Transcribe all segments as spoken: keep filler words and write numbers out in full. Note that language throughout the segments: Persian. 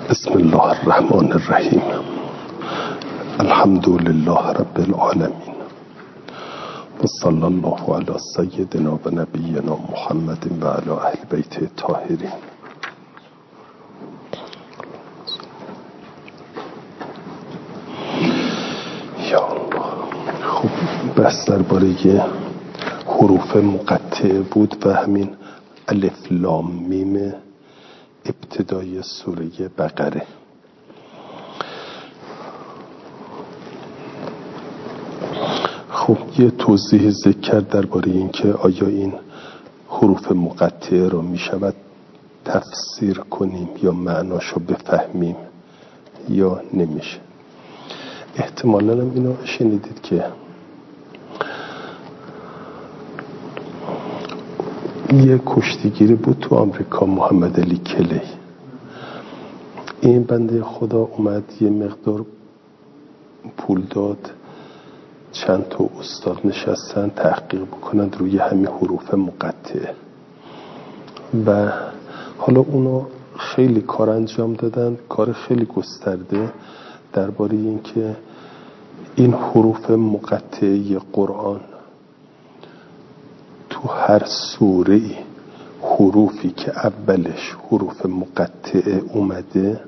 بسم الله الرحمن الرحیم. الحمد لله رب العالمین و صلی الله علی سیدنا و نبینا محمد و علی اهل بیت الطاهرین. یا الله. خب بحث درباره حروف مقطعه بود و همین الف لام میم ابتدای سوره بقره. خب یه توضیح ذکر کرد درباره این که آیا این حروف مقطعه رو می شود تفسیر کنیم یا معناشو بفهمیم یا نمیشه. احتمالاً هم اینو شنیدید که یه کشتیگیری بود تو آمریکا، محمد علی کلی. این بنده خدا اومد یه مقدار پول داد، چند تا استاد نشستن تحقیق بکنن روی همین حروف مقطعه و حالا اونا خیلی کار انجام دادن، کار خیلی گسترده درباره این که این حروف مقطعه قرآن تو هر سوره حروفی که اولش حروف مقطعه اومده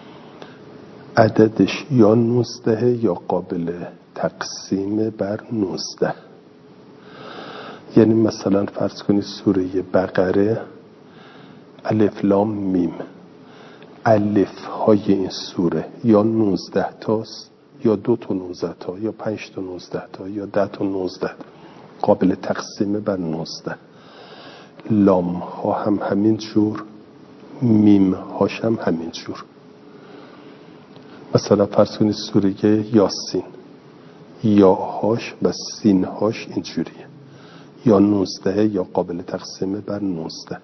عددش یا نوزده یا قابل تقسیم بر نوزده. یعنی مثلا فرض کنید سوره بقره الف لام میم، الف های این سوره یا نوزده تاست یا دو تا نوزده تا یا پنج تا نوزده تا یا ده تا نوزده تا، قابل تقسیم بر نوزده. لام ها هم همین جور، میم هاش هم همین جور. مثلا فرض کنید سوره یاسین یا هاش و سین هاش اینجوریه، یا نوزده یا قابل تقسیم بر نوزده.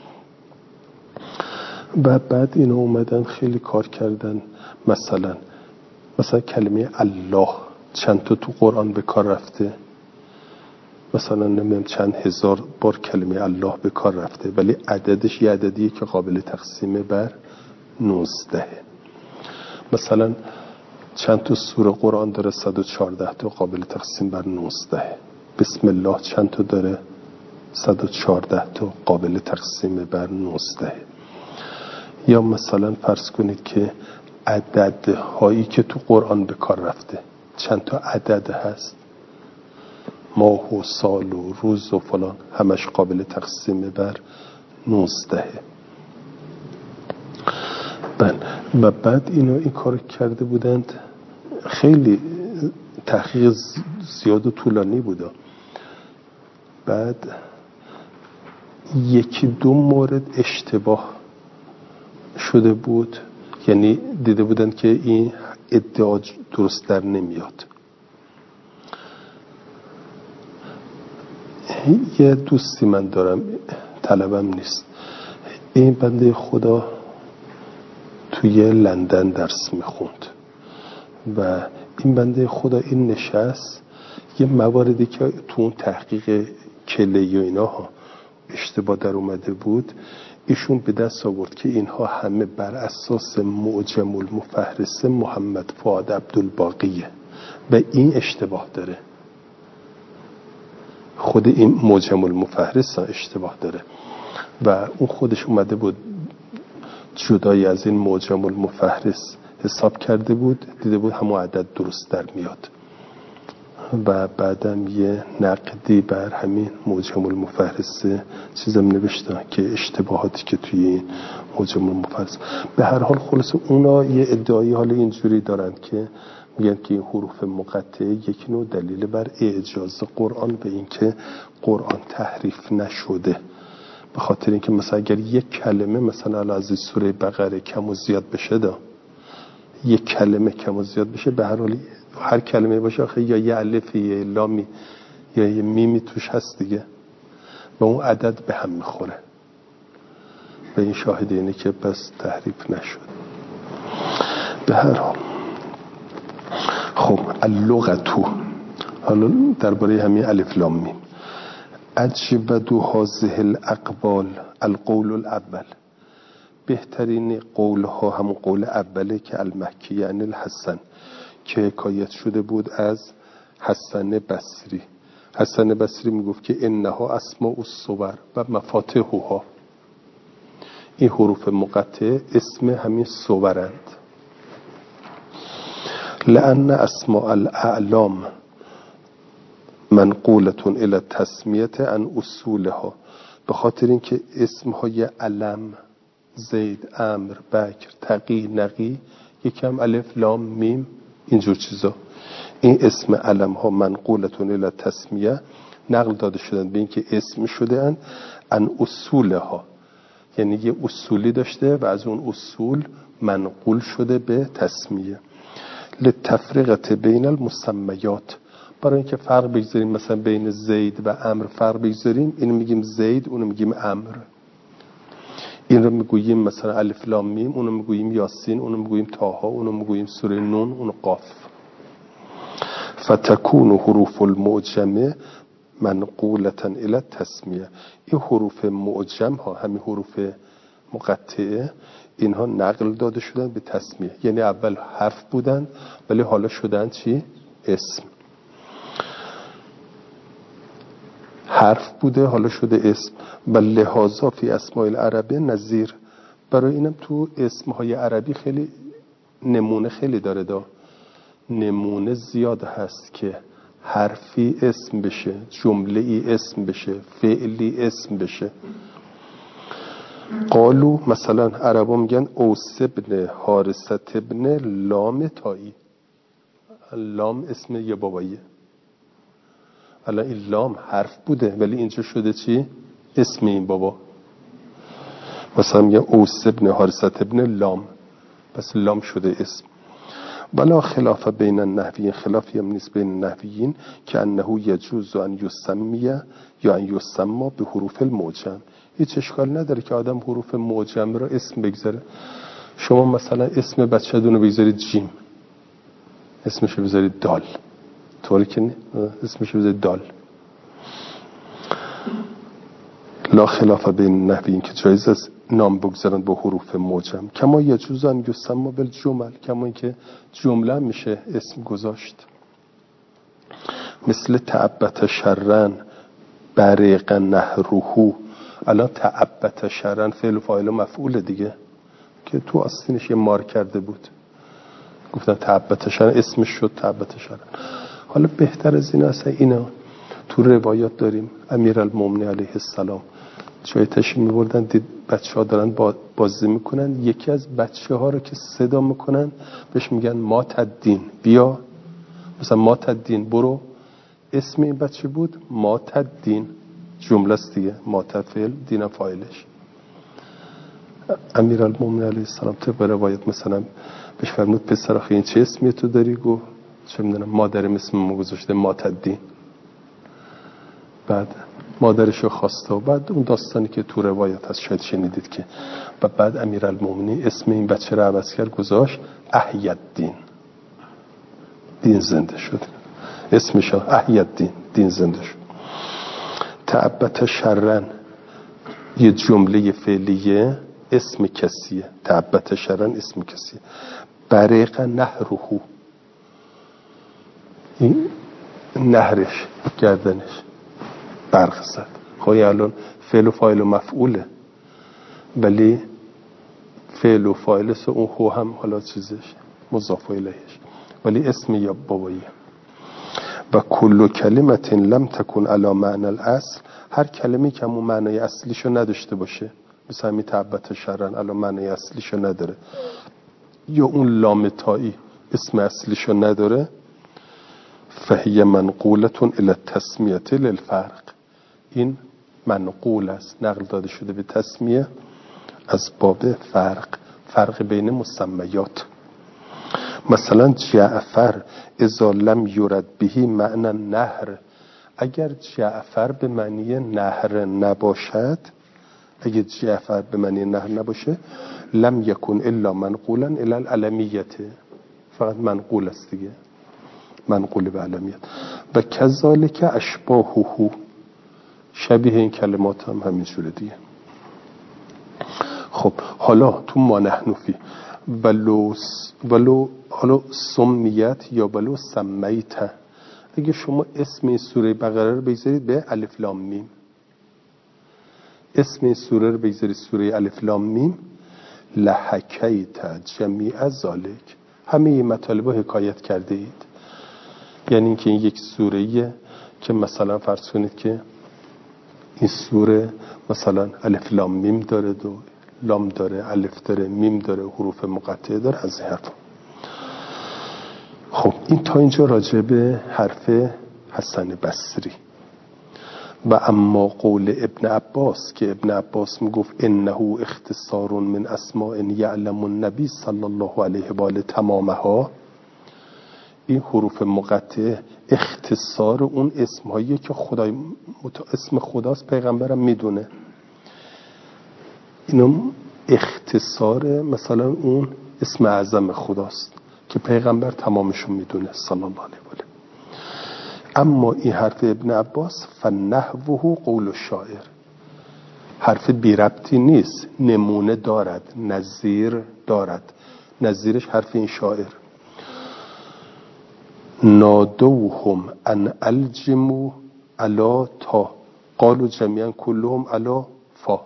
و بعد اینا اومدن خیلی کار کردن. مثلا مثلا کلمه الله چند تا تو قرآن به کار رفته؟ مثلا نمیم چند هزار بار کلمه الله به کار رفته، ولی عددش یه عددیه که قابل تقسیم بر نوزده. مثلا چند تا سوره قرآن داره؟ صد و چهارده تا قابل تقسیم بر نوزده. بسم الله چند تا داره؟ صد و چهارده تا قابل تقسیم بر نوزده. یا مثلا فرض کنید که عددهایی که تو قرآن به کار رفته چند تا عدد هست؟ ماه و سال و روز و فلان همش قابل تقسیم بر نوزده. و بعد اینا این کار کرده بودند، خیلی تحقیق زیاد و طولانی بوده. بعد یکی دو مورد اشتباه شده بود، یعنی دیده بودند که این ادعا درست در نمیاد. یه دوستی من دارم، طلبم نیست، این بنده خدا توی لندن درس میخوند و این بنده خدا این نشست یه مواردی که تو اون تحقیق کلی و اینها اشتباه در اومده بود ایشون به دست آورد که اینها همه بر اساس معجم المفهرس محمد فؤاد عبدالباقیه و این اشتباه داره. خود این معجم المفهرس اشتباه داره و اون خودش اومده بود جدای از این معجم المفهرس حساب کرده بود، دیده بود همون عدد درست در میاد و بعدم یه نقدی بر همین معجم المفهرس چیزم نوشتن که اشتباهاتی که توی این معجم المفهرس. به هر حال خلاص اونا یه ادعایی حال اینجوری دارن که میگن که این حروف مقطعه یک نوع دلیل بر اعجاز قرآن به این که قرآن تحریف نشده. به خاطر اینکه مثلا اگر یک کلمه مثلا از سوره بقره کم و زیاد بشه، دا یک کلمه کم و زیاد بشه، به هر حال هر کلمه باشه آخه یا یه الف یه لامی یا یه میمی توش هست دیگه و اون عدد به هم میخوره. و این شاهد اینه که بس تحریف نشد. به هر حال خب اللغتو، حالا درباره همین الف لام میم، اجود هذه الاقوال القول الاول، بهترین قول ها همون قول اوله که المکی یعنی الحسن که حکایت شده بود از حسن بصری. حسن بصری میگفت که انها اسماء الصور و مفاتحها، این حروف مقطعه اسم همین صورند. لأن اسماء الاعلام منقولتون الى تسمیت عن اصولها، به خاطر اینکه اسمهای علم زید، امر، بکر، تقی، نقی، یکم الف، لام، میم، اینجور چیزا، این اسم علم ها منقولتون الى تسمیه نقل داده شدن به اینکه اسم شده ان عن اصولها، یعنی یه اصولی داشته و از اون اصول منقول شده به تسمیه. لتفریقت بین المسمیات، برای اینکه فرق بگذاریم مثلا بین زید و امر فرق بگذاریم، اینو میگیم زید اونو میگیم امر، این رو میگوییم مثلا الف لام میم، اونو میگوییم یاسین، اونو میگوییم طه، اونو میگوییم سوره نون، اونو قاف. فتكون حروف المعجمه منقولة الى تسمیه، این حروف معجم ها همین حروف مقطعه اینها نقل داده شدن به تسمیه، یعنی اول حرف بودن ولی حالا شدن چی؟ اسم. حرف بوده حالا شده اسم. و لحاظا فی اسماء العربه نظیر، برای اینم تو اسمهای عربی خیلی نمونه خیلی داره دا نمونه زیاد هست که حرفی اسم بشه، جمله ای اسم بشه، فعلی اسم بشه. قالو مثلا عربا میگن اوس ابن حارثت ابن لام تایی، لام اسم یه باباییه، الان این لام حرف بوده ولی اینجا شده چی؟ اسم این بابا. مثلا میگن اوس ابن حارثت ابن لام، پس لام شده اسم. ولا خلاف بین النحویین، خلافی هم نیست بین النحویین که انه یجوز ان یسمیه یا ان یسما به حروف المعجم، هیچ اشکال نداره که آدم حروف معجم رو اسم بگذاره. شما مثلا اسم بچه دونو بگذارید جیم، اسمشو بذارید دال، طوری که اسمشو بذارید دال. لا خلاف بین النحویین که جایز است نام بگذارن با حروف معجم. کما یجوز ان یسما بالجمل، کما اینکه جمله میشه اسم گذاشت. مثل تعبت شرن بریق نهروهو، الان تعبت شرن فعل و فاعل و مفعول دیگه که تو آستینش یه مار کرده بود، گفتن تعبت شرن اسمش شد تعبت شرن. حالا بهتر از این اصلا اینا تو روایات داریم امیرالمومنین علیه السلام جای تشریف می‌بردن، دید بچه ها دارن بازی میکنن، یکی از بچه ها رو که صدا میکنن بهش میگن ما تدین، بیا مثلا ما تدین برو، اسم این بچه بود ما تدین، جمله است دیگه، ما تفعل دین فاعلش. امیرالمومنین علیه السلام طبق روایت مثلا بهش فرمود پسر آخه این چه اسمی تو داری؟ گفت چه میدونم مادرم اسممو گذاشته ما تدین. بعد مادرشو خواسته و بعد اون داستانی که تو روایت هست شاید شنیدید که و بعد امیرالمومنین اسم این بچه رو عوض کرد گذاشت احیالدین، دین زنده شد، اسمش احیالدین، دین زنده شد. تعبت شرن یه جمله فعلیه اسم کسیه، تعبت شرن اسم کسیه. بریق نهروهو این نهرش گردنش برق زد. خواهی الان فعل و فاعل و مفعوله ولی فعل و فاعلش اون هو هم حالا چیزش مضاف الیهش ولی اسم یا باباییه. و کل کلمت لم تکن علی معنی الاصل، هر کلمه‌ای که همون معنای اصلیشو نداشته باشه، مثلا می تعبت شرن علی معنای اصلیشو نداره یا اون لام تایی اسم اصلیشو نداره، فهی منقولتون الی التسمیه للفرق، این منقول است، نقل داده شده به تسمیه از باب فرق، فرق بین مسمیات. مثلا جعفر اذا لم یرد بهی معنی نهر، اگر جعفر به معنی نهر نباشد، اگر جعفر به معنی نهر نباشه لم یکن الا منقولا الی العلمیه، فقط منقول است دیگه، منقول به علمیت. و کذالک اشباهه، شبیه این کلمات هم همین جوره دیگه. خب حالا تو ما نحنفی ولو ولو حالا سمیت یا ولو سمیت، اگه شما اسم این سوره بقره رو بگذارید به الف لام میم، اسم این سوره رو بگذارید سوره الف لام میم، لحکیت جمیع ذالک، همه این مطالب رو حکایت کرده اید. یعنی اینکه این یک سوره‌ایه که مثلا فرض کنید که این سوره مثلا الف لام میم داره، دو لام داره، الف داره، میم داره، حروف مقطعه داره، از این حرف. خب این تا اینجا راجع به حرف حسن بصری. و اما قول ابن عباس که ابن عباس میگفت انه اختصار من اسماء یعلم النبی صلی الله علیه و آله تمامها، این حروف مقطعه اختصار اون اسمهایی که خدای اسم خداست، پیغمبرم میدونه. اینم اختصار مثلا اون اسم اعظم خداست که پیغمبر تمامشون میدونه صلی الله علیه و آله. اما این حرف ابن عباس فنحوه قول الشاعر، حرف بی ربطی نیست، نمونه دارد، نظیر دارد. نظیرش حرف این شاعر نادوهم ان الجمو علا تا قالوا جمیعا کلهم علا فا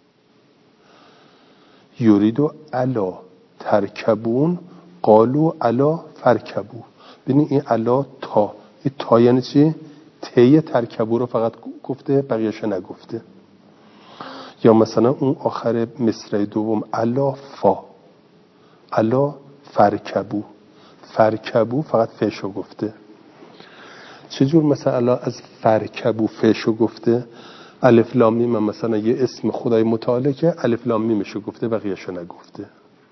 یریدو علا ترکبون قالوا علا فرکبو. ببین این علا تا، این تا یعنی چی؟ تی ترکبو رو فقط گفته، بقیه‌اش نگفته. یا مثلا اون آخر مصرع دوم علا فا، علا فرکبو، فرکبو فقط فشو گفته. چجور مثلا از فرکبو فشو گفته؟ الف لام میم مثلا یه اسم خدای متعالی که الف لام میمشو گفته، بقیه‌شو نگفته.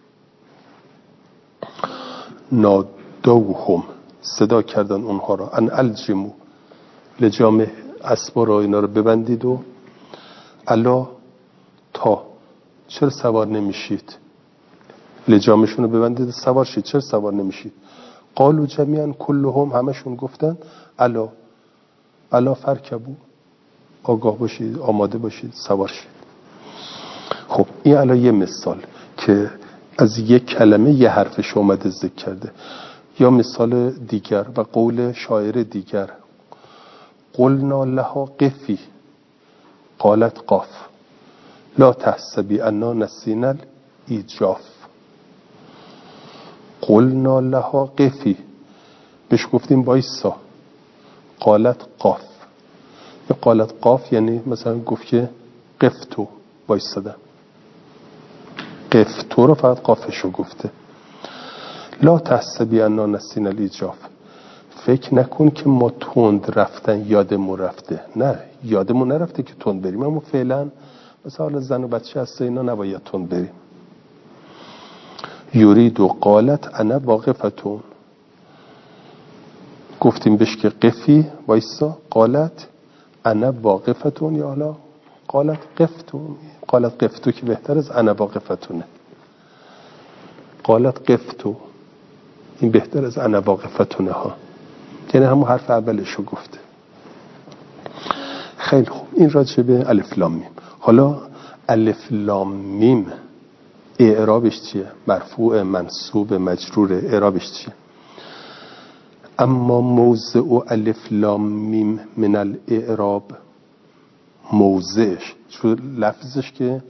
نادوهم صدا کردن اونها را ان الجمو لجام اسبا را اینا رو ببندید و الا تا چرا سوار نمیشید؟ لجامشون رو ببندید و سوار شید، چرا سوار نمیشید؟ قالوا جمیعا کلهم، همشون گفتن الا الا فرکبو، آگاه باشید، آماده باشید، سوار شید. خب این الان یه مثال که از یک کلمه یه حرفش اومده ذکر کرده. یا مثال دیگر و قول شاعر دیگر قلنا لها قفی قالت قاف لا تحسبی انا نسینا الایجاف. قلنا لها قفی، بهش گفتیم وایسا، قالت قاف. یا قالت قاف یعنی مثلا گفت که قفتو، وایسادم. قفتو رو فقط قافشو گفته. لا تحسبی انا نسینا الایجاف، فکر نکن که ما تند رفتن یادمون رفته. نه، یادمون نرفته که تند بریم، اما فعلا مثلا حالا زن و بچه هست اینا نباید تند بریم. یورید و قالت انا واقفتون، گفتیم بهش که قفی وایسا، قالت انا واقفتون، یا حالا قالت قفتون، قالت قفتو که بهتر از انا واقفتونه. قالت قفتو این بهتر از انا واقفتونه ها، یعنی همون حرف اولشو گفته. خیلی خوب، این راجع به الف لام میم. حالا الف لام میم اعرابش چیه؟ مرفوع، منصوب، مجرور، اعرابش چیه؟ اما موضع الف لام میم من الاعراب، موضعش چون لفظش که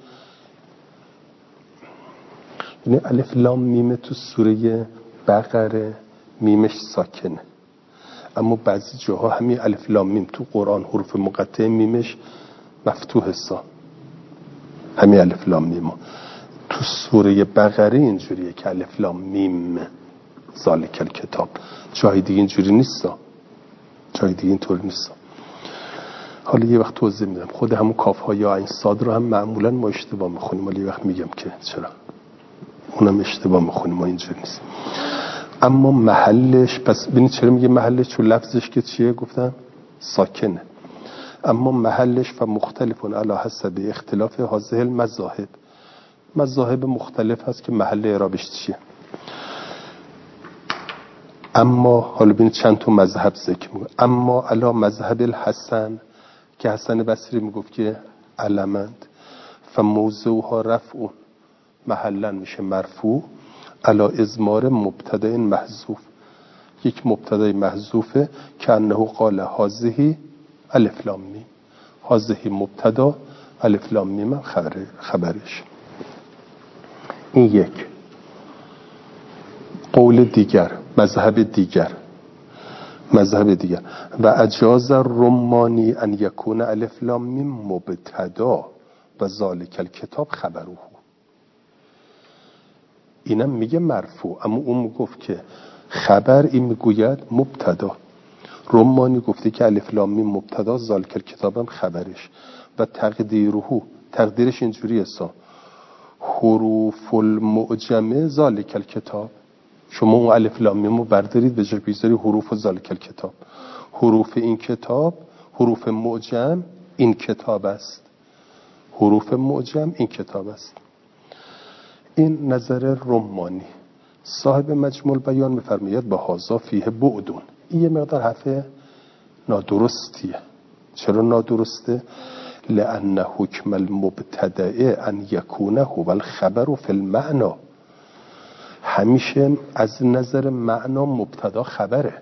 یعنی الف لام میم تو سوره بقره میمش ساکنه، اما بعضی جاها همین الف لام میم تو قرآن حروف مقطعه میمش مفتوح حساب. همین الف لام میم تو سوره بقره اینجوریه که الف لام میم ذالک الکتاب، جای دیگه اینجوری نیست، جای دیگه اینطور نیست. حالا یه وقت توضیح میدم. خود همون کاف ها یا این صاد رو هم معمولا ما اشتباه میخونیم، ولی یه وقت میگم که چرا اونم اشتباه میخونیم، ما اینجوری نیست. اما محلش، پس ببینید چرا میگه محلش، چون لفظش که چیه گفتم ساکنه. اما محلش و مختلفون علی حسب اختلاف هذه المذاهب، مذاهب مختلف هست که محل اعرابش چیه. اما حالا ببینید چند تا مذهب ذکر میگه. اما علی مذهب الحسن که حسن بصری میگفت که علمند فموضوعها رفعون محلا میشه مرفوع علی ازمار مبتدا محذوف، یک مبتدای محذوفه که انه قال هذه الف لام میم، هذه مبتدا الف لام میم خبر خبرش. این یک. قول دیگر، مذهب دیگر، مذهب دیگر و اجاز الرمانی ان یکون الف لام میم مبتدا و ذالک الکتاب خبره. اینم میگه مرفوع، اما اون گفت که خبر این میگوید مبتدا. رمانی گفته که الف لام میم مبتدا، ذالک الکتاب هم خبرش. و تقدیره، تقدیرش اینجوریه سا حروف المعجمه ذالک الکتاب. شما اون الف لام میم رو بردارید به جای بگذاری حروف ذالک الکتاب. حروف این کتاب، حروف معجم این کتاب است، حروف معجم این کتاب است. این نظر رمانی. صاحب مجموع بیان می‌فرماید به هازا فیه بعدون. این یه مقدار حرف نادرستیه. چرا نادرسته؟ لأن حکم المبتدع ان یکونه هو الخبر فی المعنی. همیشه از نظر معنا مبتدا خبره.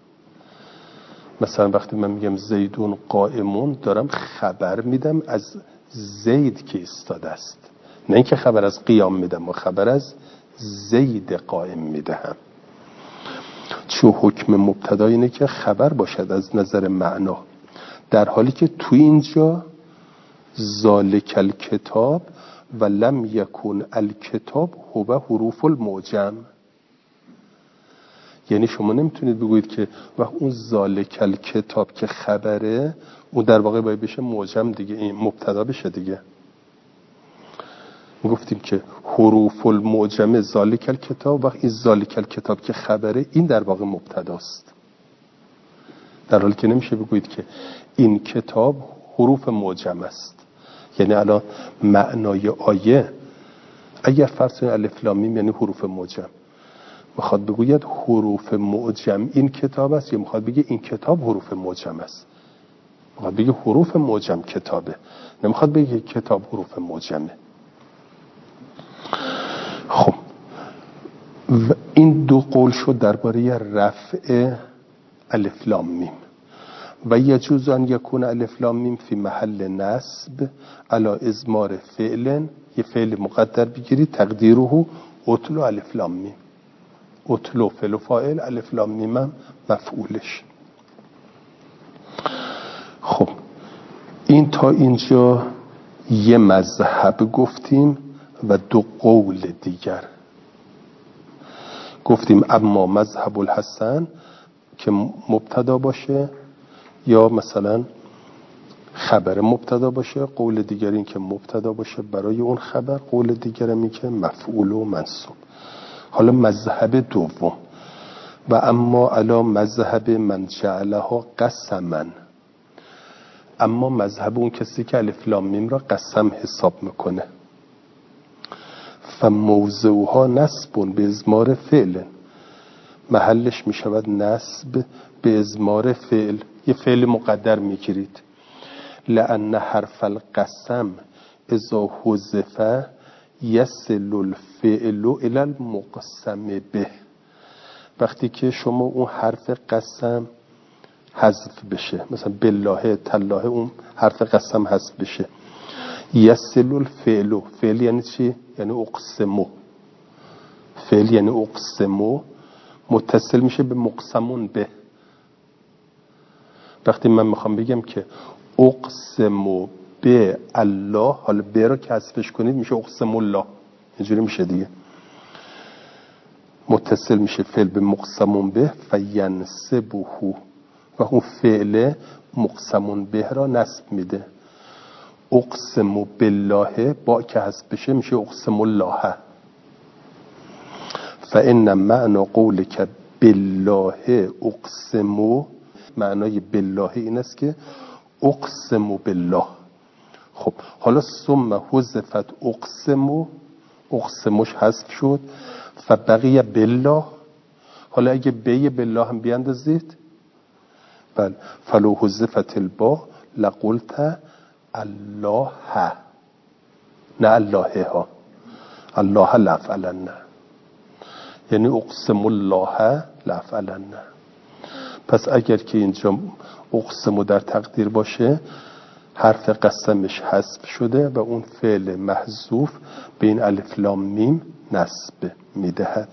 مثلا وقتی من میگم زیدون قائمون، دارم خبر میدم از زید که ایستاده است، نه اینکه خبر از قیام میدم و خبر از زید قائم میدهم. چون حکم مبتدا اینه که خبر باشد از نظر معنا، در حالی که تو اینجا ذالک الکتاب و لم یکن الکتاب هو حروف المعجم. یعنی شما نمیتونید بگویید که وقت اون ذالک الکتاب که خبره، اون در واقع باید بشه معجم دیگه، این مبتدا بشه دیگه. گفتیم که حروف المعجم ذالک الکتاب، وقت این ذالک الکتاب که خبره، این در واقع مبتداست، در حالی که نمیشه بگویید که این کتاب حروف معجم است. یعنی الان معنای آیه اگر فرض کنید الف لام میم یعنی حروف معجم، میخواد بگوید حروف معجم این کتاب است، یا میخواد بگه این کتاب حروف معجم است؟ میخواد بگه حروف معجم کتابه، نمیخواد بگه کتاب حروف معجمه. خب و این دو قول شد درباره رفع الف لام میم. و یجوز ان یکون الف لام میم فی محل نصب علی ازمار فعل، یه فعل مقدر بگیرید تقدیره اتلو الف لام میم. اتلو فعل و فاعل، الف لام میم مفعولش. خب این تا اینجا یه مذهب گفتیم و دو قول دیگر گفتیم. اما مذهب الحسن که مبتدا باشه یا مثلا خبر مبتدا باشه، قول دیگر این که مبتدا باشه برای اون خبر، قول دیگر این که مفعول و منصوب. حالا مذهب دوم و اما علا مذهب من جعلها قسما، اما مذهب اون کسی که الف لام میم را قسم حساب میکنه. فموضعها نصب به ازمار فعل، محلش میشود نصب به ازمار فعل. یه فعل مقدر میگیرید. لأن حرف القسم اذا حذف یصل الفعل الى المقسم به. وقتی که شما اون حرف قسم حذف بشه، مثلا بالله تالله، اون حرف قسم حذف بشه، یصل الفعل، فعل یعنی چی؟ یعنی اقسمو. فعل یعنی اقسمو متصل میشه به مقسمون به. وقتی من میخوام بگم که اقسمو به الله، حالا به رو که حذفش کنید میشه اقسم الله، اینجوری میشه دیگه. متصل میشه فعل به مقسمون به فینسبه، و اون فعل مقسمون به را نصب میده. اقسمو بالله، با که حذف بشه میشه اقسم الله. فان معنی قولک بالله اقسمو، معنای بالله این است که اقسمو بالله. خب حالا ثم حذفت اقسمو، اقسموش حذف شد، فبقی بالله. حالا اگه بی بالله هم بیاندازید، بله، فلو حذفت البا لقلت الله، نه الله ها. الله لافعلن، یعنی اقسم الله لافعلن. پس اگر که اینجا اقسم در تقدیر باشه حرف قسمش حذف شده و اون فعل محذوف به این الف لام میم نصب میدهد.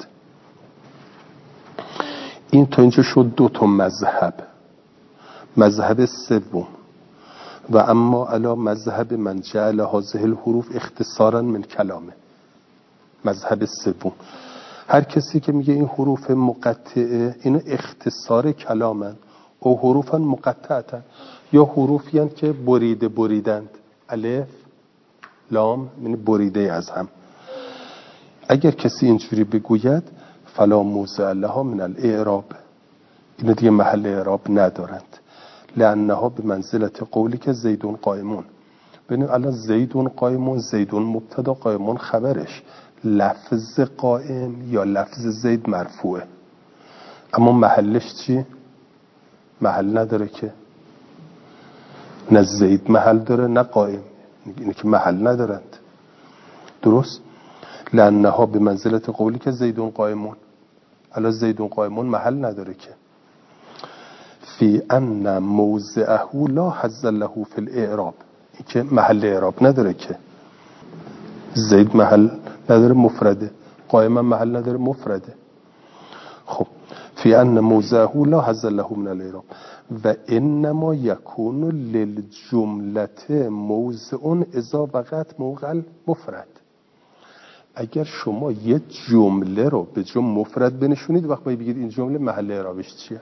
این تا اینجا شد دو تا مذهب. مذهب سوم و اما علی مذهب من جعل هذه الحروف اختصارا من کلامه. مذهب سوم، هر کسی که میگه این حروف مقطعه اینو اختصار کلامن او حروفا مقطعتن، یا حروفی هستند که بریده بریدند، الف لام یعنی بریده از هم. اگر کسی اینجوری بگوید فلا موضع لها من الاعراب، اینو دیگه محل اعراب ندارند، لانها به منزلت قولی که زیدون قائمون. ببینید الان زیدون قائمون، زیدون مبتدا قائمون خبرش، لفظ قائم یا لفظ زید مرفوعه، اما محلش چی؟ محل نداره که، نه زید محل داره نه قائم، اینه که محل ندارند. درست؟ لانها به منزلت قولی که زیدون قائمون، الان زیدون قائمون محل نداره که. فی ان موضعه لا حظ له فی الاعراب، این که محل اعراب نداره که. زید محل نداره مفرده، قائما محل نداره مفرده. خب فی ان موضعه لا حظ له من الاعراب و انما یکون للجملت موضع اذا وقعت موقع مفرد. اگر شما یه جمله رو به جمله مفرد بنشونید وقتی بگید این جمله محل اعرابش چیه،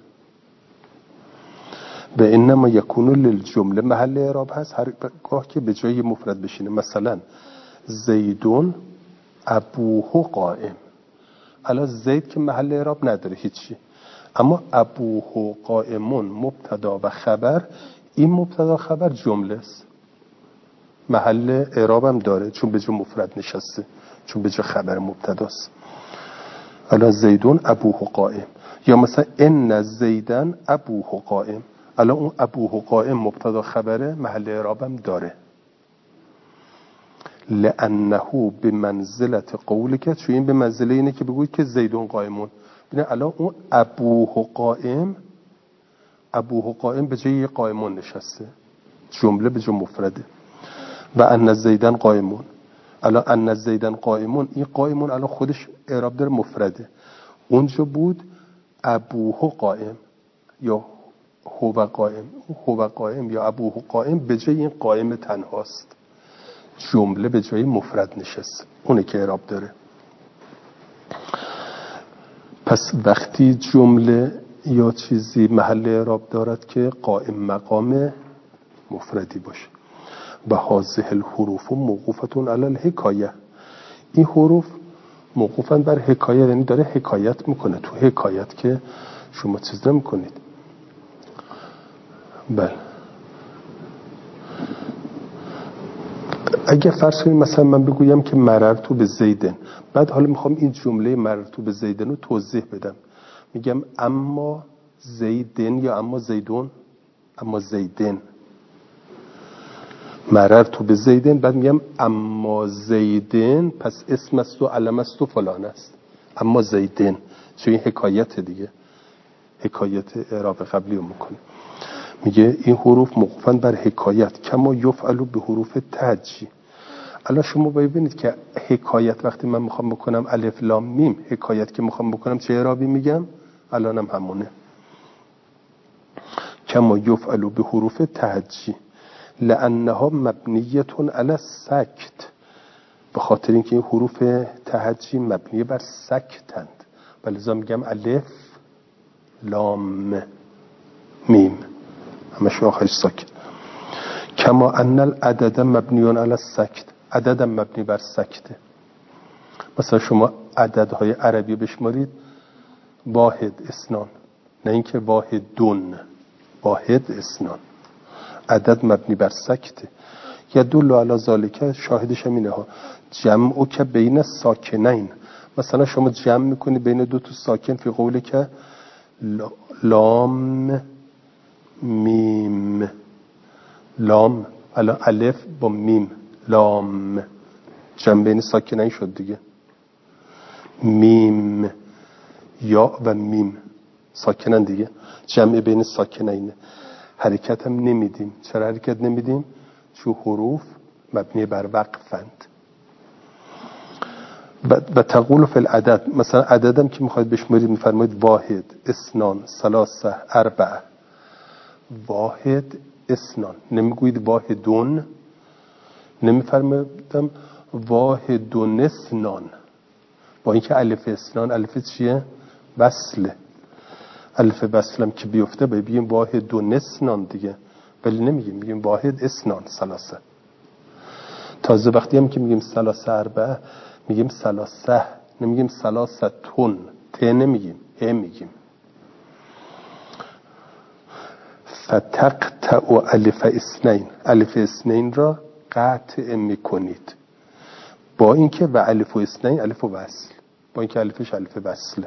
به انما یکون للجمله محل اعراب هست هر گاه که به جای مفرد بشینه. مثلا زیدون ابوه قائم، الان زید که محل اعراب نداره هیچی، اما ابوه قائمون مبتدا و خبر، این مبتدا خبر جمله است، محل اعراب هم داره چون به جای مفرد نشسته، چون به جای خبر مبتداست. الان زیدون ابوه قائم، یا مثلا ان زیدن ابوه قائم، الان اون ابوه قائم مبتدا خبره، محل اعراب هم داره، لانه به منزلت قولی که، چون این به منزله اینه که بگوید که زیدون قائمون. ببین الان اون ابوه قائم، ابوه قائم به جای قائمون نشسته، جمله به جای مفرده. و ان زیدن قائمون، الان ان زیدن قائمون، این قائمون الان خودش اعراب داره مفرده، اونجا بود ابوه قائم یا هو قائم، هو قائم یا ابوه قائم به جای این قائم تنهاست، جمله به جای مفرد نشست، اونه که اعراب داره. پس وقتی جمله یا چیزی محل اعراب دارد که قائم مقام مفردی باشه. و هذه الحروف موقوفتون علی الحکایه، این حروف موقوفن بر حکایت، یعنی داره حکایت میکنه، تو حکایت که شما چیز نمیکنید. بله اگه فرض کنید مثلا من بگویم که مررتو به زیدن، بعد حالا میخوام این جمله مررتو به زیدن رو توضیح بدم، میگم اما زیدن یا اما زیدون، اما زیدن، مررتو به زیدن، بعد میگم اما زیدن، پس اسم است و علم است و فلان است، اما زیدن، چون این حکایت دیگه، حکایت اعراب قبلی رو میکنه. میگه این حروف موقوفن بر حکایت، کما یفعلوا به حروف تهجی. الان شما ببینید که حکایت وقتی من میخوام بکنم الف لام میم، حکایت که میخوام بکنم چه اعرابی میگم؟ الانم همونه، کما یفعلوا به حروف تهجی لانها مبنیتون علی السکت، به خاطر اینکه این حروف تهجی مبنی بر سکتند، ولذا میگم الف لام میم همش آخرش ساکت. کما ان العدد مبنیون علی السکت، عدد مبنی بر سکته. مثلا شما عددهای عربی بشمارید، واحد اسنان، نه اینکه واحد دون، واحد اسنان، عدد مبنی بر سکته. یدل علی ذالک، شاهدش هم اینه ها، جمع که بین ساکنین، مثلا شما جمع میکنی بین دو تا ساکن، فی قوله که لام میم، لام الان الف با میم، لام جمع بین ساکنین شد دیگه. میم یا و میم ساکنن دیگه، جمع بین ساکنین. حرکت هم نمیدیم. چرا حرکت نمیدیم؟ چون حروف مبنی بر وقفند. و تقول فی العدد، مثلا عددم که میخواید بشمارید میفرمایید واحد، اثنان، ثلاثه، اربعه. واحد، اثنان، نمیگویید واحدون، نمیفرمایدم واحدون اثنان، با اینکه الف اثنان الف چیه؟ وصله. الف وصلم که بیفته بگیم واحدون اثنان دیگه، ولی نمیگیم، میگیم واحد، اثنان، ثلاثه. تازه وقتی هم که میگیم ثلاثه اربعه میگیم ثلاثه، نمیگیم ثلاثه تون، ته نمیگیم، ه میگیم. فتقطع الف اثنین، الف اثنین را قطع میکنید، با اینکه و الف و اثنین الف و وصل، با اینکه الفش الف وصله.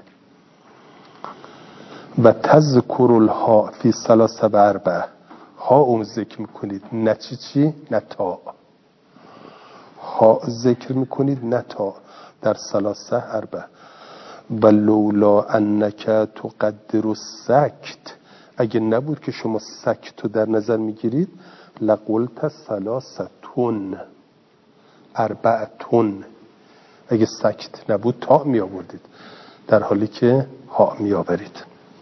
و تذکر الها فی ثلاثه و اربعه، ها اون ذکر میکنید، نه چی چی؟ نه تا. ها ذکر میکنید نه تا در ثلاثه اربعه. و لولا انک تقدر السکت، اگه نبود که شما سکت رو در نظر میگیرید، لقلت ثلاثتون اربعتون، اگه سکت نبود تا می آوردید، در حالی که ها می آورید.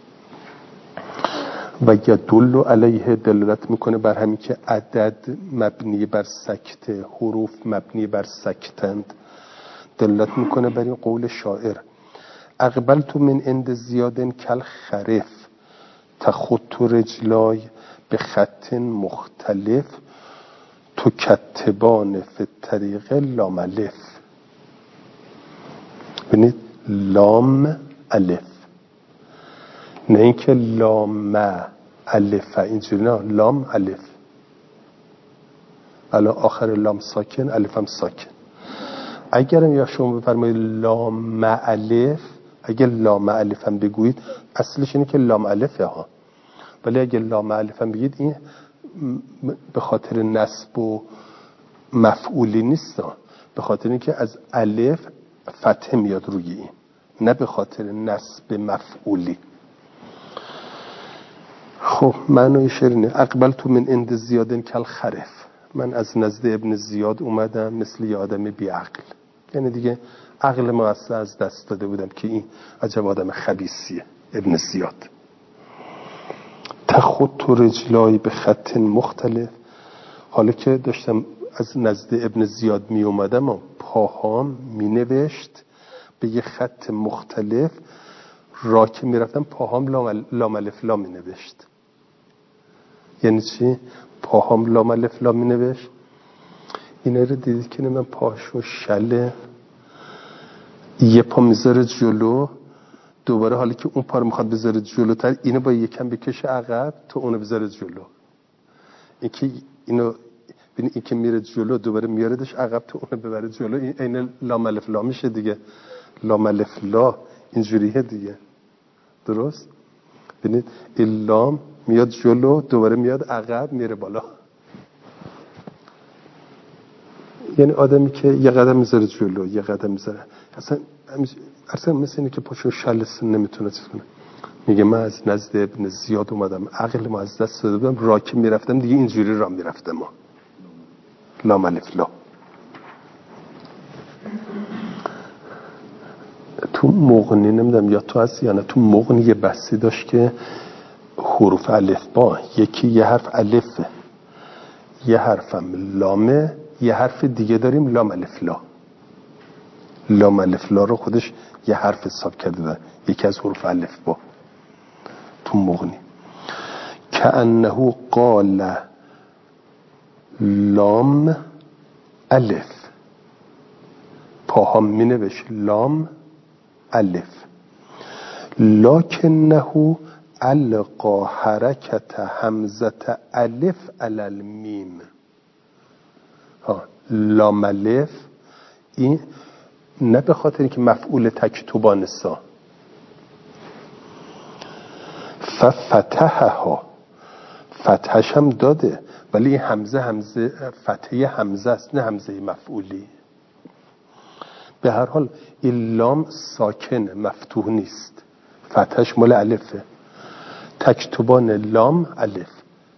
و یدل علیه، دلالت میکنه بر همین که عدد مبنی بر سکت، حروف مبنی بر سکتند. دلالت میکنه بر این قول شاعر: اقبلت من عند زیاد کل خرف، تخط رجلای به خط مختلف، تو کتبان فی طریق لام الف. ببینید لام الف، نه اینکه لام الف اینجوری، نه، لام الف. الان آخر لام ساکن، الف هم ساکن. اگرم یا شما بفرمایید لام الف، اگر لام الف هم بگویید اصلش اینه که لام الفه ها، ولی اگر لام الف هم بگید این به خاطر نصب و مفعولی نیست، به خاطر اینکه از الف فتحه میاد روی این، نه به خاطر نصب مفعولی. خب معنی شعر: اقبلت من عند زیاد کل خرف، من از نزد ابن زیاد اومدم مثل یه آدم بی عقل، یعنی دیگه عقل ما اصلا از دست داده بودم که این عجب آدم خبیثیه ابن زیاد. تخط رجلای به خط مختلف، حالا که داشتم از نزد ابن زیاد می اومدم و پاهام می نوشت به یه خط مختلف، را که می رفتم پاهام لام الف لا می نوشت. یعنی چی؟ پاهام لام الف لا می نوشت. اینه رو دیدید که من پاشو شله، یه پا میذاره جلو، دوباره حالا که اون پا رو میخواد بذاره جلوتر، اینو با یکم بکشه عقب تا اونو بذاره جلو. این که اینو ببین، این که میره جلو دوباره میاردش عقب تا اونو ببره جلو، این عین لام الف لا میشه دیگه. لام الف لا اینجوریه دیگه، درست؟ ببینید این لام میاد جلو دوباره میاد عقب میره بالا. یعنی آدمی که یه قدم میذاره جلو یه قدم میذاره، اصلا اصلا مثل اینه که پاشو شلس نمیتونه چیز کنه. میگه من از نزد ابن زیاد اومدم، عقل ما از دست داده بودم، را که میرفتم دیگه اینجوری را میرفتم ما. لام الف لا. تو مغنی نمیدونم یا تو هستی یا نه، تو مغنی یه بحثی داشت که حروف الف با، یکی یه حرف الفه، یه حرفم لامه، یه حرف دیگه داریم لام الف لا. لام الف لا رو خودش یه حرف حساب کرده داره، یکی از حروف الف با تو مغنی. کأنه قال لام الف، پاهم می نوشت لام الف، لکنه القا حرکت همزه الف علی المیم. ها لام الف این نه به خاطر اینکه مفعول تکتبان سا، ففتحها، فتحش هم داده ولی همزه همزه فتحه همزه است، نه همزه مفعولی. به هر حال این لام ساکن مفتوح نیست، فتحش مال الفه. تکتبان لام الف.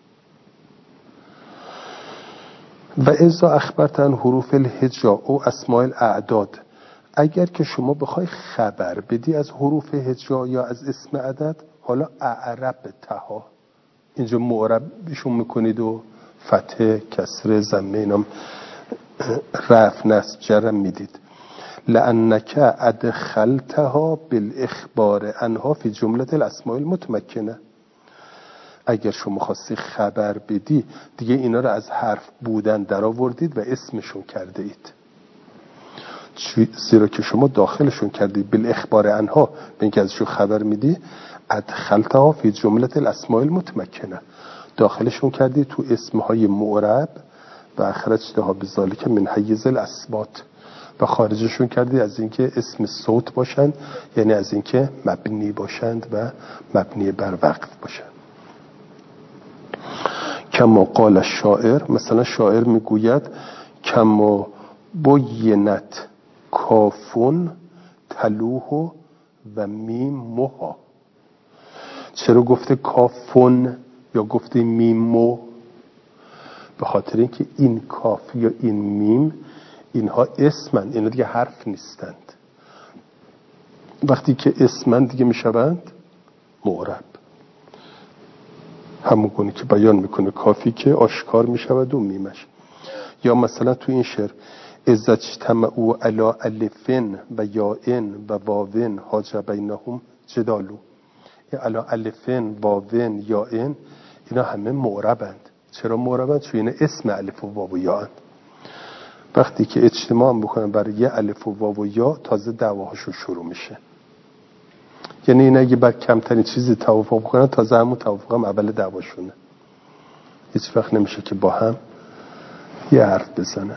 و اذا اخبرتن حروف الهجا او اسماء الاعداد، اگر که شما بخوای خبر بدی از حروف هجا یا از اسم عدد، حالا اعرب تها اینجا معربشون میکنید و فتح کسر ضمه اینام رفع نصب جرم میدید. لانک ادخلتها بالاخبار عنها فی جمله الاسماء المتمکنه، اگر شما خواستی خبر بدی دیگه اینا رو از حرف بودن در آوردید و اسمشون کرده اید، زیرا که شما داخلشون کردید. بالاخبار عنها به اینکه ازشون خبر میدی، ادخلتها فی جمله الاسماء المتمکنه، داخلشون کردی تو اسمهای معرب و اخرجتها بذالک من حیز الاثبات، و خارجشون کردی از اینکه اسم صوت باشند، یعنی از اینکه مبنی باشند و مبنی بر وقف باشند. کما قال الشاعر، مثلا شاعر میگوید کما بینت کافون تلوه و میم موها. چرا گفته کافون یا گفته میم مو؟ به خاطر اینکه این کاف یا این میم اینها اسمن، اینا دیگه حرف نیستند. وقتی که اسمن دیگه میشوند معرب، همون گونه که بیان میکنه کافی که آشکار میشود و میمش. یا مثلا تو این شعر اذا اجتمعوا علی الفن و یاء و واو حاج بینهم جدالو، یا علی الفن واو یاء اینا همه معربند. چرا معربند؟ چون اینا اسم الف و واو و یاء. وقتی که اجتماع بکنن برای یه الف و واو و یا، تازه دعواهاشون شروع میشه. یعنی اینا اگه بر کمترین چیزی توافق بکنن، تازه همون توافق هم اول دعواشونه. هیچ وقت نمیشه که با هم یه حرف بزنن.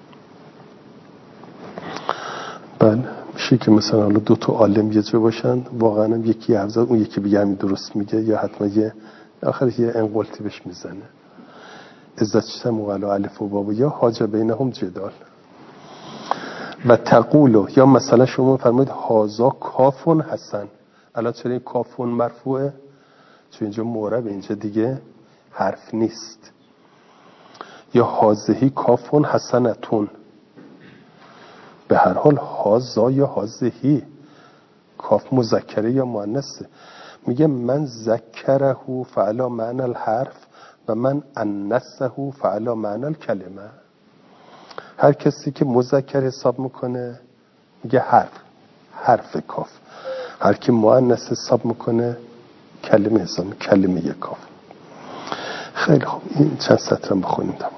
بله میشه که مثلا حالا دو تا عالم یه جا باشن، واقعا هم یکی حرف زد اون یکی بگه همین درست میگه، یا حتما یه آخر یه انقلتی بهش میزنه. ازا اجتمعوا علی الف و واو یا حاج بینهم جدال. و تقولو، یا مثلا شما فرمایید هازا کافون حسن. الان چرا این کافون مرفوعه؟ چون اینجا معرب، اینجا دیگه حرف نیست. یا هازهی کافون حسنتون. به هر حال هازا یا هازهی، کاف مذکره یا مؤنثه. میگه من ذکره فعلا معنی الحرف و من انثه فعلا معنی الکلمه. هر کسی که مذکر حساب میکنه میگه حرف، حرف کاف. هر کی مؤنث حساب میکنه کلمه حساب، کلمه کاف. خیلی خوب، این چند سطر هم بخونیم تمام.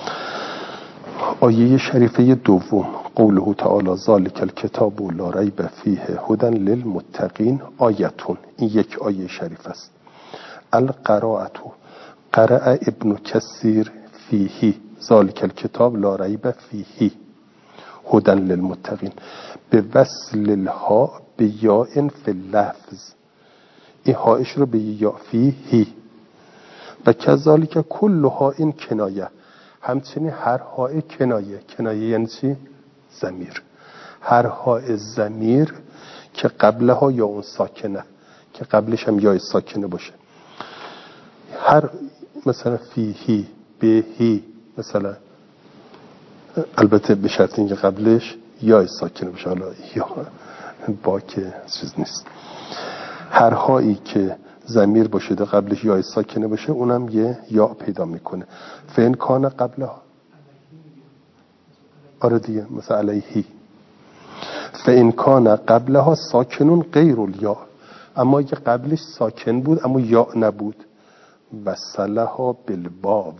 آیه شریفه دوم، قوله تعالی ذالک الکتاب لا ریب فیه هدی للمتقین آیتون. این یک آیه شریف است. القراءة قرأ ابن کثیر فیه ذالک الکتاب لا ریب فیه هدی للمتقین به وصل الها به یاء فی اللفظ. این هایش رو به یا فیه. و کذالک کل ها این کنایه، همچنین هر های کنایه. کنایه یعنی چی؟ ضمیر. هر های ضمیر که قبلها یا اون ساکنه، که قبلش هم یا ساکنه باشه. هر مثلا فیهی، بهی، مثلا البته به شرط اینکه قبلش یا ساکنه باشه، حالا یا با که چیز نیست. هر هایی که ضمیر باشه و قبلش یا ساکنه باشه، اونم یه یا پیدا میکنه. فین کان قبلها، آره دیگه، مثلا علیهی. فین کان قبلها ساکنون غیر الیا، اما اگه قبلش ساکن بود اما یا نبود، وصلها بالواو،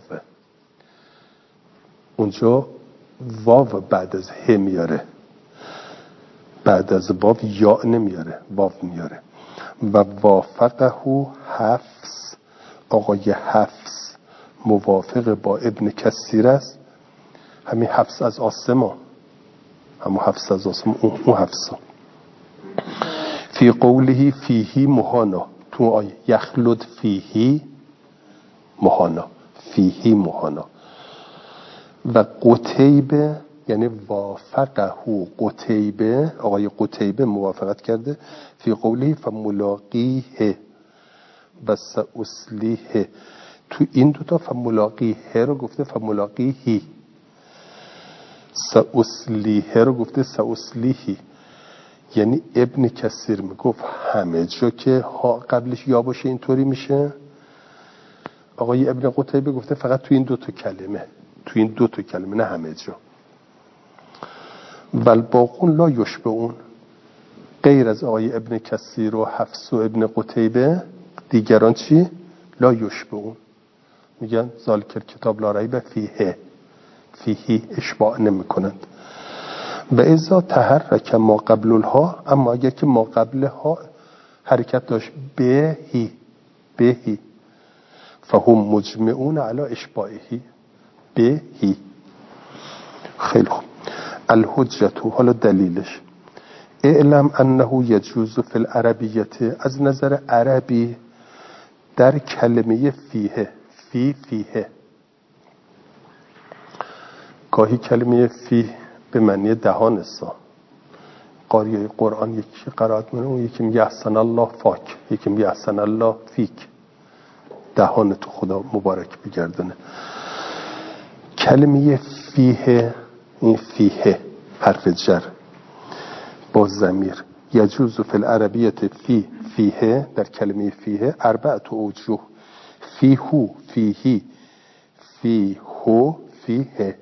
اونجا واو بعد از ه میاره، بعد از واو یا نمیاره، واو میاره. و وافقه حفص، آقای حفص موافق با ابن کثیر است. همین حفص از آسما، همون حفص از آسما، اون حفص فی قوله فیهی مهانا، تو آیه یخلد فیهی مهانا، فیهی مهانا. و قتیبه یعنی وافقه قتیبه، آقای قتیبه موافقت کرده فی قوله فملاقیه و سأصلیه. تو این دوتا فملاقیه رو گفته فملاقیهی، سأصلیه رو گفته سأصلیهی. یعنی ابن کثیر میگفت همه جا که ها قبلش یا باشه اینطوری میشه. آقای ابن قتیبه گفته فقط تو این دو تا کلمه، تو این دو تا کلمه، نه همه جا. والباقون لا یشبهون، غیر از آقای ابن کثیر و حفص و ابن قتیبه دیگران چی؟ لا یشبهون، میگن ذالک کتاب لا ریب فیه، فیهی اشباع نمی کنند. و اذا تحرک ما قبل الها، اما اگر که ما قبل ها حرکت داشت بهی بهی فهم مجمعون علی اشباعهی بهی. خیلی خوب. الحجة، حالا دلیلش، اعلم انه یجوز فی العربیت، از نظر عربی در کلمه فیه، فی فیه، گاهی کلمه فی به معنی دهان است. قاریه قرآن یکی قرائت میکنه، اون یکی میگه احسن الله فاک، یکی میگه احسن الله فیک، دهان تو خدا مبارک بگردونه. کلمه فیه، این فیه حرف جر با ضمیر، یجوز فی العربیت فی فیه، در کلمه فیه اربعه اوجه، فیهو فیهی فیهو فیه،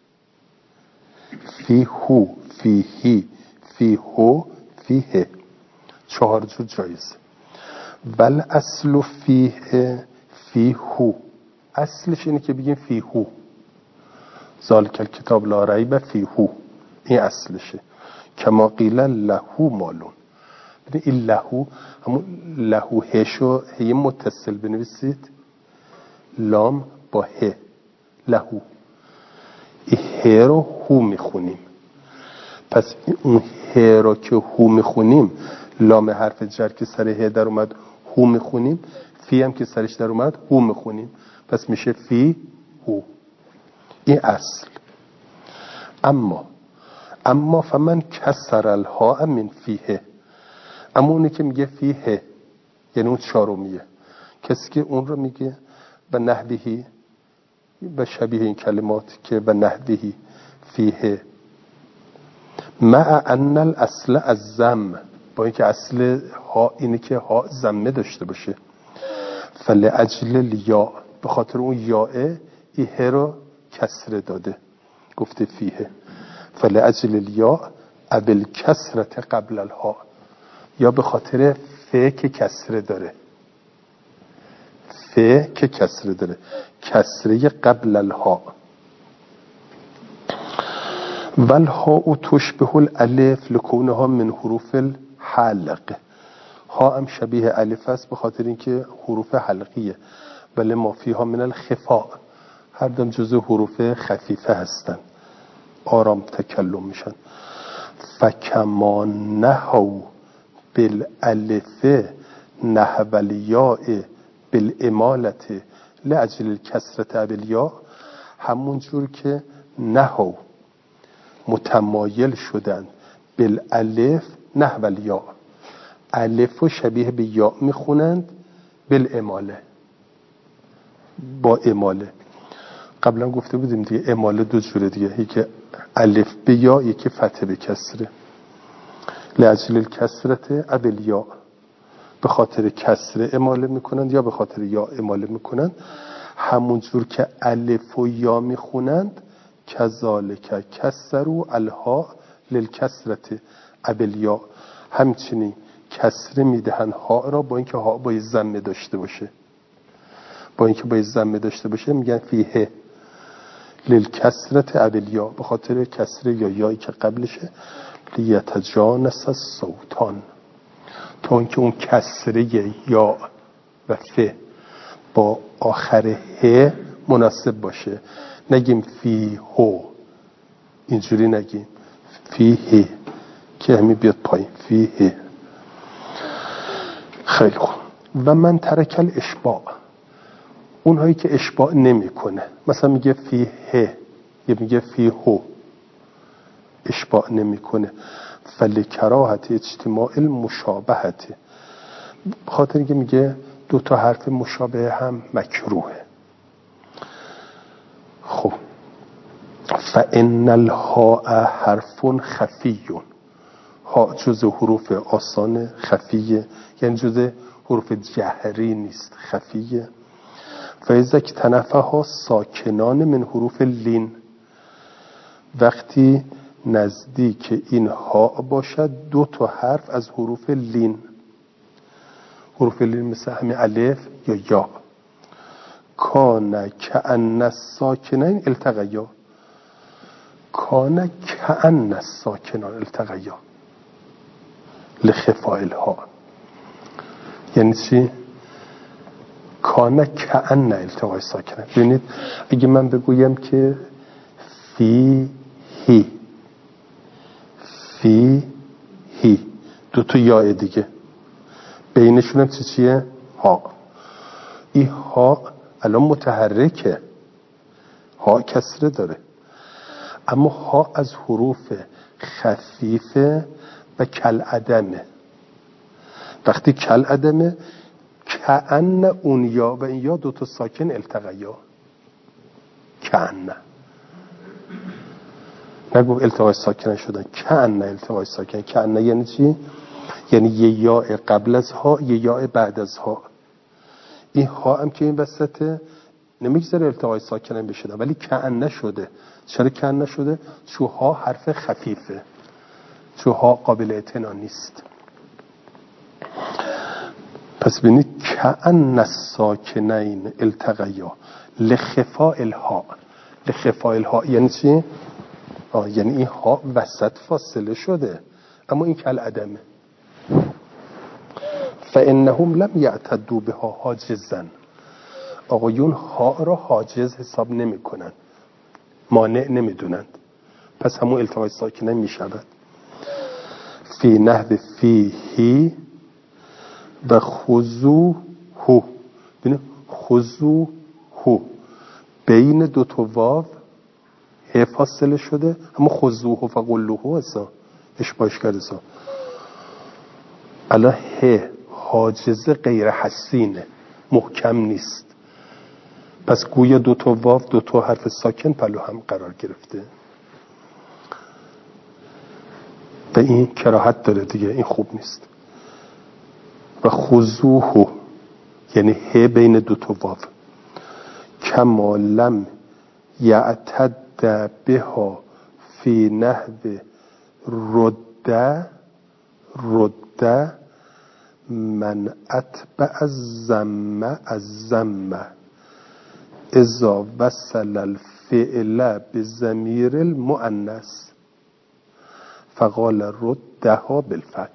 فیهو فیهی فیهو فیه، چهار جور جایز. ول اصل فیه فیهو، اصلش اینه که بگیم فیهو، ذالک الکتاب لا ریب فیهو، این اصلشه. کما قیل لهو مالون، این لهو همون لهو هشو هی متصل بنویسید، لام با ه، لهو، این ه رو هو میخونیم، پس اون ه رو که هو میخونیم، لام حرف جر که سر ه در اومد هو میخونیم، فی هم که سرش در اومد هو میخونیم، پس میشه فی هو، این اصل. اما اما فمن کسر الها من فیه، اما اونی که میگه فیه یعنی اون چهارمیه، کسی که اون رو میگه به نحوهی، به شبیه این کلمات که به نحوهی فیه، مع ان الاصل از زم، با اینکه اصل ها اینه که ها زمه داشته باشه، فلأجل الیا، به خاطر اون یائه ایه رو کسره داده گفته فیه، فلأجل الیا ابل کسرت قبل الها، یا به خاطر ف که کسره داره، ف که کسره داره، کسره قبل الها. والها او تشبه الالف لکونها من حروف الحلق، ها هم شبیه الف است به خاطر اینکه حروف حلقیه، ولی ما فیها من الخفاء، هر دم جزء حروف خفیفه هستن، آرام تکلم میشن. فکما نهو بالالف نحو الیاء بالامالت لاجل الکسرة بالیاء، همون جور که نهو متمایل شدن بالالف نحو الیاء، الف و شبیه به یا میخونند، بالاماله، با اماله. قبلا گفته بودیم دیگه اماله دو جوره دیگه، یکی الف به یا، یکی فتح به کسره. لاجل الکسرة ابلیاء، به خاطر کسره اماله میکنند یا به خاطر یا اماله میکنند، همون جور که الف و یا میخونند، کذالک کسروا الها للکسرة ابلیاء، همچنین کسره میدهن ها را با اینکه ها با ضمه داشته باشه، با اینکه با ضمه داشته باشه میگن فیه للکسرة ابلیاء، به خاطر کسره یا یایی که قبلشه، لیتجانس الصوتان، تا اینکه اون کسره یا و ف با آخر ه مناسب باشه، نگیم فی هو، اینجوری نگیم فیه که همین بیاد پایین فیه. خیلی خوب. و من ترک الاشباع، اونهایی که اشباع نمی کنه، مثلا میگه فیه یا میگه فی هو، اشباع نمیکنه. فلکراهت اجتماع المشابهت، خاطر اینکه میگه دو تا حرف مشابه هم مکروهه. خب فان الهاء حرف خفی، ها جز حروف آسان خفیه، یعنی جز حروف جهری نیست، خفیه. فاذا اکتنفها ساکنان من حروف لین، وقتی نزدیک این ها باشد دو تا حرف از حروف لین، حروف لین مثل همین الف یا یا، کان کأن الساکنین التقیا، کان کأن الساکنان التقیا لخفاء الها. یعنی چی؟ کان کأن التقای ساکنین. ببینید اگه من بگویم که فی هی فی هی، دو تا یا دیگه بینشون هم چی چیه؟ ها. این ها الان متحرکه، ها کسره داره، اما ها از حروف خفیفه و کل عدمه. وقتی کل عدمه کأن اون یا و این یا دو تا ساکن التقیا، کأن نگو التقای ساکن شدن، کأن التقای ساکن. کأن یعنی چی؟ یعنی یه یا قبل از ها، یه یا بعد از ها. این ها هم که این وسطه نمیگذاره التقای ساکن هم بشه، ولی کأن شده. چرا کأن شده؟ چون ها حرف خفیفه، چون ها قابل اعتنا نیست. پس ببینید کأن الساکنین التقیا لخفاء الها. لخفاء الها یعنی چی؟ آه یعنی این ها وسط فاصله شده، اما این کل عدمه. فانهم لم یعتدوا بها حاجزا، آقایون ها را حاجز حساب نمی کنند، مانع نمی دونند، پس همون التقای ساکنه می شود. فی نحو فیهی و خذوه، ببینید خذوه بین دو تا واو ه فاصله شده، اما خذوه و قلوه اصلا اشباهش کرده اصلا. الان ه حاجز غیر حسینه، محکم نیست، پس گویا دو تا واو دو تا حرف ساکن پلو هم قرار گرفته و این کراهت داره دیگه، این خوب نیست. و خذوه یعنی ه بین دو تا واو. کما لم یعتد بها فی نحو رد رد من اتبع الزم الزم اذا وصل الفعل بضمیر المؤنث فقال ردها بالفتح.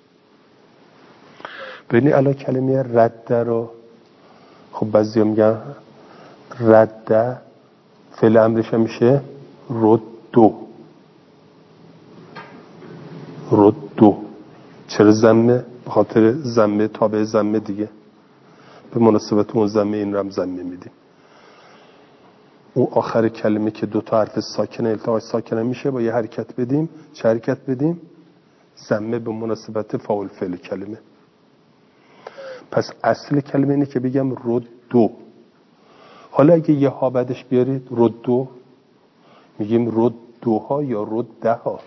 ببینید الان کلمه رد رو خب بعضیا میگن رد فعل امرش میشه ردو ردو. چرا زمه؟ به خاطر زمه تابع زمه دیگه، به مناسبت اون زمه این رم زمه میدیم. اون آخر کلمه که دو تا حرف ساکنه التقای ساکنه میشه با یه حرکت بدیم. چه حرکت بدیم؟ زمه به مناسبت فاعل فعل کلمه. پس اصل کلمه اینه که بگم ردو. حالا اگه یه ها بعدش بیارید ردو، میگیم ردوها یا ردها.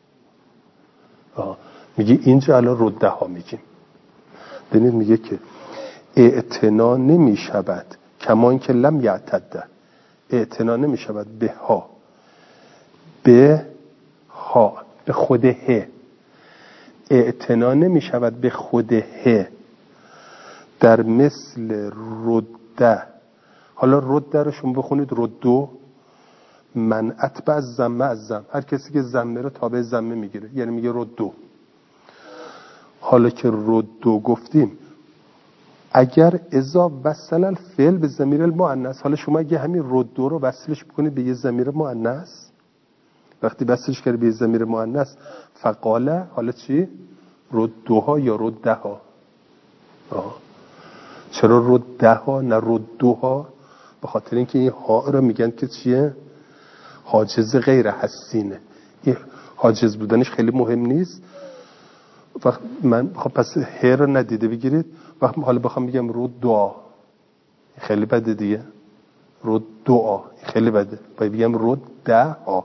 میگه اینجا الان ردها میگیم. ببینید میگه که اعتنا نمیشود کما اینکه لم یعتد، اعتنا نمیشود به ها، به ها، به خود ه اعتنا نمیشود به خود ه در مثل رده. حالا رده رو شما بخونید ردو، من اتبع الزمه الزم، هر کسی که زمه رو تابع زمه میگیره یعنی میگه ردو. حالا که ردو گفتیم اگر اذا وصل الفعل به ضمیر المؤنث، حالا شما اگه همین ردو رو وصلش بکنید به یه ضمیر مؤنث، وقتی وصلش کردی به یه ضمیر مؤنث فقاله، حالا چی؟ ردوها یا ردها. آه. چرا ردها نه ردوها؟ به خاطر اینکه این ها رو میگن که چیه؟ حاجز غیر حسینه. این حاجز بودنش خیلی مهم نیست. وقت من خب پس ه رو ندیده بگیرید. وقت حالا بخوام بگم رو دعا خیلی بده دیگه. رو دعا خیلی بده. باید بگم رو دعا.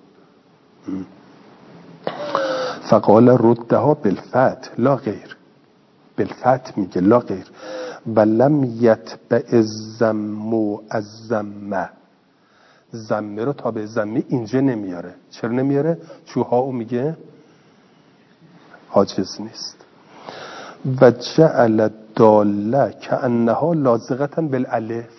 فقال ردها بالفتح لا غیر. بالفتح میگه لا غیر. ولم یتبع الذم الذم. ذمه رو تابع ذمی اینجا نمیاره. چرا نمیاره؟ چون ها او میگه حاجز نیست. و جعل داله کأنها لازقه بالالف.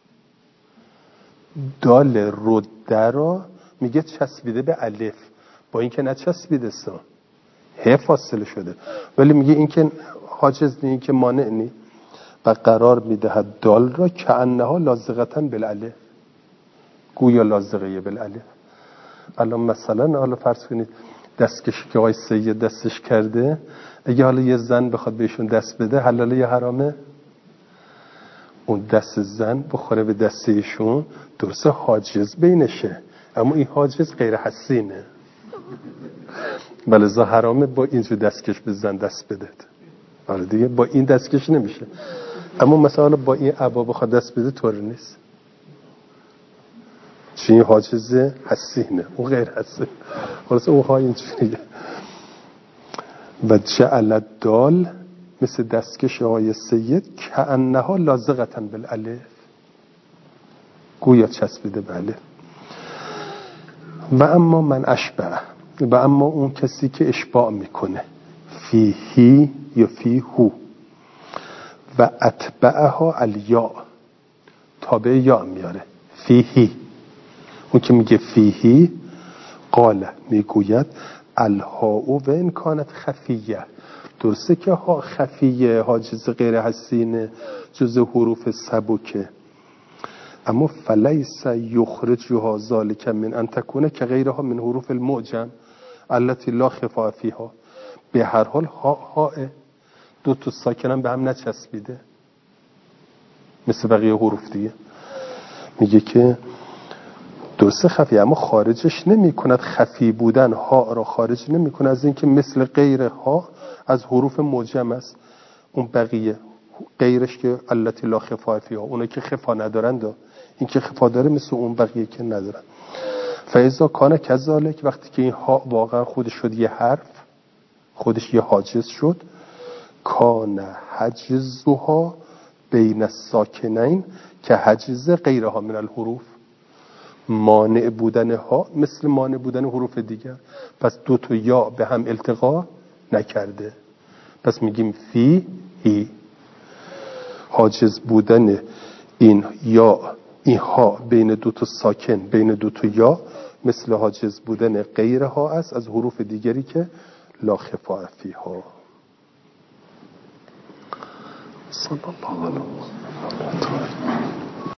دال رده رو میگه چسبیده به الف، با اینکه نچسبیده سا ه فاصله شده، ولی میگه اینکه حاجز نی، اینکه مانع نی، و قرار میدهد دال را کأنها لازقه بالالف، گویا لازقه بالالف. الان مثلا حالا فرض کنید دستکشی که آقای سید دستش کرده، اگه حالا یه زن بخواد بهشون دست بده حلاله یا حرامه؟ اون دست زن بخوره به دست ایشون درسته حاجز بینشه، اما این حاجز غیر حسینه، بلزا حرامه با اینجور دستکش به زن دست بده. آره دیگه با این دستکش نمیشه، اما مثلا با این عبا بخواد دست بده طور نیست، چون این حاجز حسینه، اون غیر حسین. خلاصه اون ها اینجوریه. و جعل دال مثل دستکش آقای سید کأنها لازقه بالالف، گویا چسبیده به الف. و اما من اشبه، و اما اون کسی که اشباع میکنه فیهی یا فیهو و اتبعها الیا، تابع یا میاره فیهی. اون که میگه فیهی قال میگوید الهاء و ان کانت خفیه، درسته که ها خفیه، حاجز غیر حسینه، جز حروف سبکه، اما فلیس یخرجها ذلک من ان تکونه که غیرها من حروف المعجم التي لا خفاء فیها. به هر حال ها ها دو تا ساکنم به هم نچسبیده مثل بقیه حروف دیگه. میگه که درسته خفی، اما خارجش نمی کند، خفی بودن ها را خارج نمی کند از اینکه مثل غیر ها از حروف معجم است. اون بقیه غیرش که التی لا خفا فیها، اونایی که خفا ندارند، این که خفا داره مثل اون بقیه که ندارن. فاذا کان کذالک، وقتی که این ها واقعا خودش شد یه حرف، خودش یه حاجز شد، کان حجزها بین الساکنین که حجز غیرها من الحروف، مانع بودن ها مثل مانع بودن حروف دیگر، پس دو تا یا به هم التقا نکرده، پس میگیم فی هی. حاجز بودن این یا این ها بین دو تا ساکن، بین دو تا یا، مثل حاجز بودن غیرها است از حروف دیگری که لا خفاء فیها. صلی الله علیه و آله.